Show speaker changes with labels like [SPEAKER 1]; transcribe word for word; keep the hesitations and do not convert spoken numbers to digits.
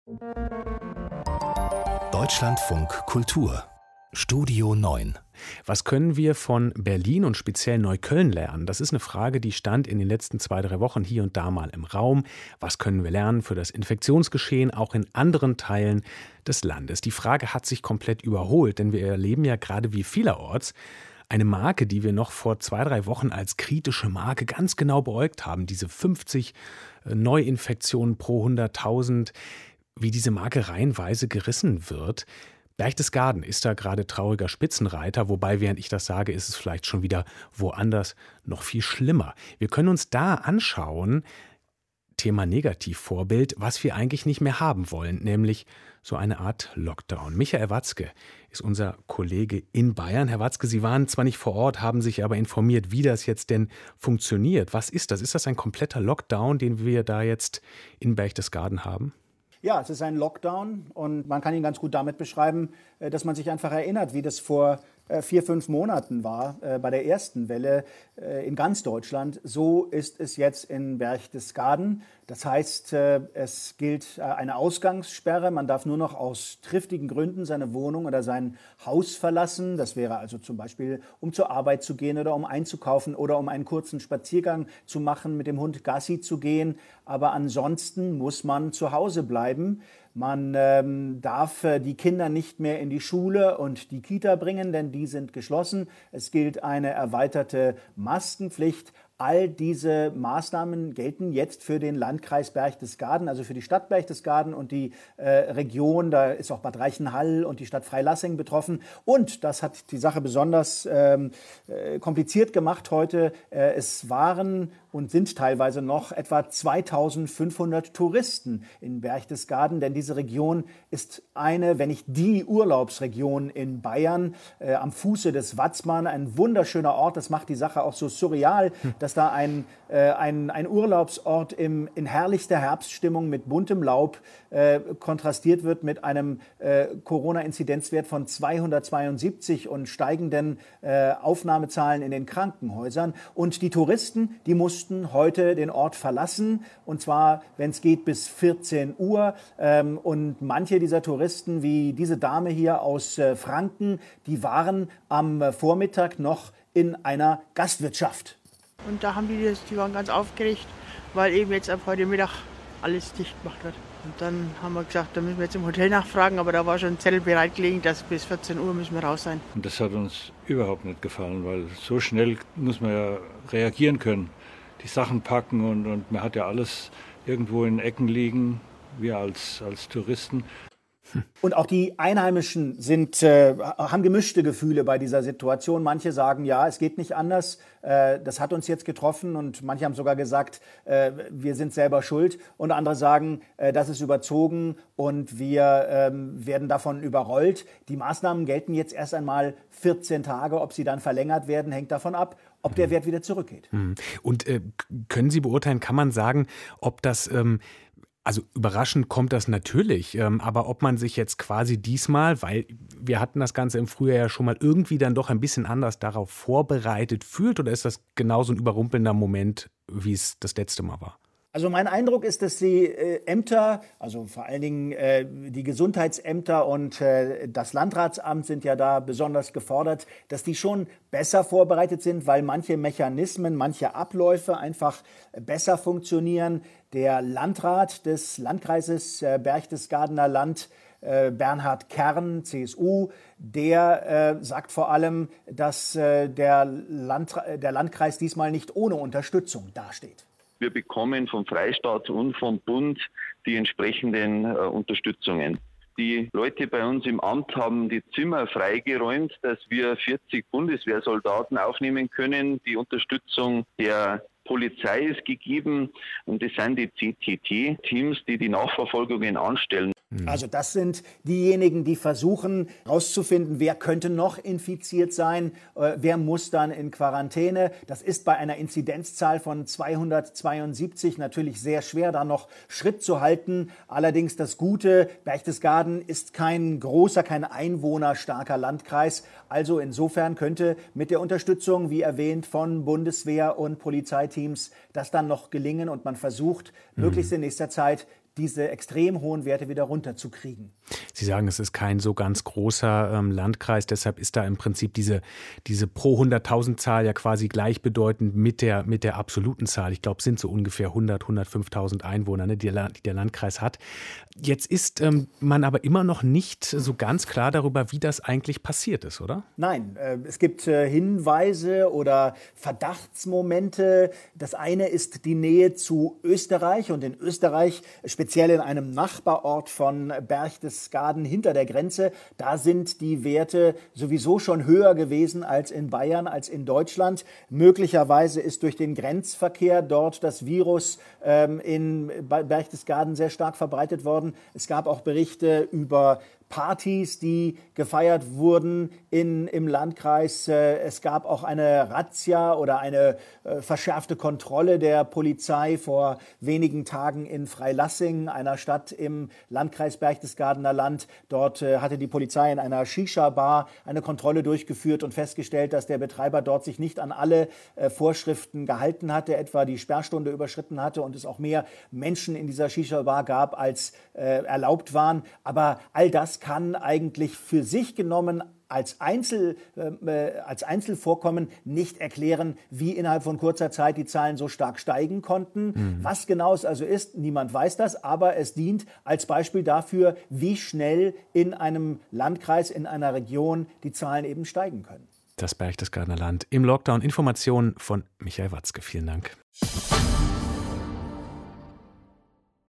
[SPEAKER 1] Deutschlandfunk Kultur Studio neun. Was können wir von Berlin und speziell Neukölln lernen? Das ist eine Frage, die stand in den letzten zwei, drei Wochen hier und da mal im Raum. Was können wir lernen für das Infektionsgeschehen auch in anderen Teilen des Landes? Die Frage hat sich komplett überholt, denn wir erleben ja gerade wie vielerorts eine Marke, die wir noch vor zwei, drei Wochen als kritische Marke ganz genau beäugt haben. Diese fünfzig Neuinfektionen pro hunderttausend, wie diese Marke reihenweise gerissen wird. Berchtesgaden ist da gerade trauriger Spitzenreiter, wobei, während ich das sage, ist es vielleicht schon wieder woanders noch viel schlimmer. Wir können uns da anschauen, Thema Negativvorbild, was wir eigentlich nicht mehr haben wollen, nämlich so eine Art Lockdown. Michael Watzke ist unser Kollege in Bayern. Herr Watzke, Sie waren zwar nicht vor Ort, haben sich aber informiert, wie das jetzt denn funktioniert. Was ist das? Ist das ein kompletter Lockdown, den wir da jetzt in Berchtesgaden haben?
[SPEAKER 2] Ja, es ist ein Lockdown und man kann ihn ganz gut damit beschreiben, dass man sich einfach erinnert, wie das vor vier, fünf Monaten war, bei der ersten Welle in ganz Deutschland. So ist es jetzt in Berchtesgaden. Das heißt, es gilt eine Ausgangssperre. Man darf nur noch aus triftigen Gründen seine Wohnung oder sein Haus verlassen. Das wäre also zum Beispiel, um zur Arbeit zu gehen oder um einzukaufen oder um einen kurzen Spaziergang zu machen, mit dem Hund Gassi zu gehen. Aber ansonsten muss man zu Hause bleiben. Man ähm, darf äh, die Kinder nicht mehr in die Schule und die Kita bringen, denn die sind geschlossen. Es gilt eine erweiterte Maskenpflicht. All diese Maßnahmen gelten jetzt für den Landkreis Berchtesgaden, also für die Stadt Berchtesgaden und die äh, Region. Da ist auch Bad Reichenhall und die Stadt Freilassing betroffen. Und das hat die Sache besonders ähm, äh, kompliziert gemacht heute. Äh, es waren und sind teilweise noch etwa zweitausendfünfhundert Touristen in Berchtesgaden, denn diese Region ist eine, wenn nicht die Urlaubsregion in Bayern, äh, am Fuße des Watzmann, ein wunderschöner Ort. Das macht die Sache auch so surreal, hm. dass da ein, äh, ein, ein Urlaubsort im, in herrlichster Herbststimmung mit buntem Laub äh, kontrastiert wird mit einem äh, Corona-Inzidenzwert von zweihundertzweiundsiebzig und steigenden äh, Aufnahmezahlen in den Krankenhäusern. Und die Touristen, die mussten heute den Ort verlassen, und zwar, wenn es geht, bis vierzehn Uhr. Ähm, und manche dieser Touristen, wie diese Dame hier aus äh, Franken, die waren am äh, Vormittag noch in einer Gastwirtschaft.
[SPEAKER 3] Und da haben die, das, die waren ganz aufgeregt, weil eben jetzt ab heute Mittag alles dicht gemacht wird. Und dann haben wir gesagt, da müssen wir jetzt im Hotel nachfragen, aber da war schon ein Zettel bereitgelegt, dass bis vierzehn Uhr müssen wir raus sein.
[SPEAKER 4] Und das hat uns überhaupt nicht gefallen, weil so schnell muss man ja reagieren können. Die Sachen packen und, und man hat ja alles irgendwo in Ecken liegen, wir als, als Touristen.
[SPEAKER 2] Und auch die Einheimischen sind, äh, haben gemischte Gefühle bei dieser Situation. Manche sagen, ja, es geht nicht anders, äh, das hat uns jetzt getroffen. Und manche haben sogar gesagt, äh, wir sind selber schuld. Und andere sagen, äh, das ist überzogen und wir äh, werden davon überrollt. Die Maßnahmen gelten jetzt erst einmal vierzehn Tage. Ob sie dann verlängert werden, hängt davon ab, ob der Wert wieder zurückgeht.
[SPEAKER 1] Und äh, können Sie beurteilen, kann man sagen, ob das... Ähm Also überraschend kommt das natürlich, ähm, aber ob man sich jetzt quasi diesmal, weil wir hatten das Ganze im Frühjahr ja schon mal irgendwie dann doch ein bisschen anders darauf vorbereitet fühlt, oder ist das genauso ein überrumpelnder Moment, wie es das letzte Mal war?
[SPEAKER 2] Also mein Eindruck ist, dass die äh, Ämter, also vor allen Dingen äh, die Gesundheitsämter und äh, das Landratsamt sind ja da besonders gefordert, dass die schon besser vorbereitet sind, weil manche Mechanismen, manche Abläufe einfach besser funktionieren. Der Landrat des Landkreises äh, Berchtesgadener Land, äh, Bernhard Kern, C S U, der äh, sagt vor allem, dass äh, der, Land, der Landkreis diesmal nicht ohne Unterstützung dasteht.
[SPEAKER 5] Wir bekommen vom Freistaat und vom Bund die entsprechenden äh, Unterstützungen. Die Leute bei uns im Amt haben die Zimmer freigeräumt, dass wir vierzig Bundeswehrsoldaten aufnehmen können. Die Unterstützung der Polizei ist gegeben und das sind die C T T-Teams, die die Nachverfolgungen anstellen.
[SPEAKER 2] Also das sind diejenigen, die versuchen herauszufinden, wer könnte noch infiziert sein, äh, wer muss dann in Quarantäne. Das ist bei einer Inzidenzzahl von zweihundertzweiundsiebzig natürlich sehr schwer, da noch Schritt zu halten. Allerdings das Gute, Berchtesgaden ist kein großer, kein einwohnerstarker Landkreis. Also insofern könnte mit der Unterstützung, wie erwähnt, von Bundeswehr und Polizeiteams das dann noch gelingen und man versucht, mhm. möglichst in nächster Zeit diese extrem hohen Werte wieder runterzukriegen.
[SPEAKER 1] Sie sagen, es ist kein so ganz großer ähm, Landkreis, deshalb ist da im Prinzip diese, diese pro hunderttausend Zahl ja quasi gleichbedeutend mit der, mit der absoluten Zahl. Ich glaube, es sind so ungefähr hundert, hundertfünftausend Einwohner, ne, die, die der Landkreis hat. Jetzt ist ähm, man aber immer noch nicht so ganz klar darüber, wie das eigentlich passiert ist, oder?
[SPEAKER 2] Nein, äh, es gibt äh, Hinweise oder Verdachtsmomente. Das eine ist die Nähe zu Österreich und in Österreich, speziell in einem Nachbarort von Berchtesgaden hinter der Grenze, da sind die Werte sowieso schon höher gewesen als in Bayern, als in Deutschland. Möglicherweise ist durch den Grenzverkehr dort das Virus ähm, in Berchtesgaden sehr stark verbreitet worden. Es gab auch Berichte über Partys, die gefeiert wurden in, im Landkreis. Es gab auch eine Razzia oder eine äh, verschärfte Kontrolle der Polizei vor wenigen Tagen in Freilassing, einer Stadt im Landkreis Berchtesgadener Land. Dort äh, hatte die Polizei in einer Shisha-Bar eine Kontrolle durchgeführt und festgestellt, dass der Betreiber dort sich nicht an alle äh, Vorschriften gehalten hatte, etwa die Sperrstunde überschritten hatte und es auch mehr Menschen in dieser Shisha-Bar gab, als äh, erlaubt waren. Aber all das kann eigentlich für sich genommen als, Einzel, äh, als Einzelvorkommen nicht erklären, wie innerhalb von kurzer Zeit die Zahlen so stark steigen konnten. Mhm. Was genau es also ist, niemand weiß das, aber es dient als Beispiel dafür, wie schnell in einem Landkreis, in einer Region die Zahlen eben steigen können.
[SPEAKER 1] Das Berchtesgadener Land im Lockdown. Informationen von Michael Watzke. Vielen Dank.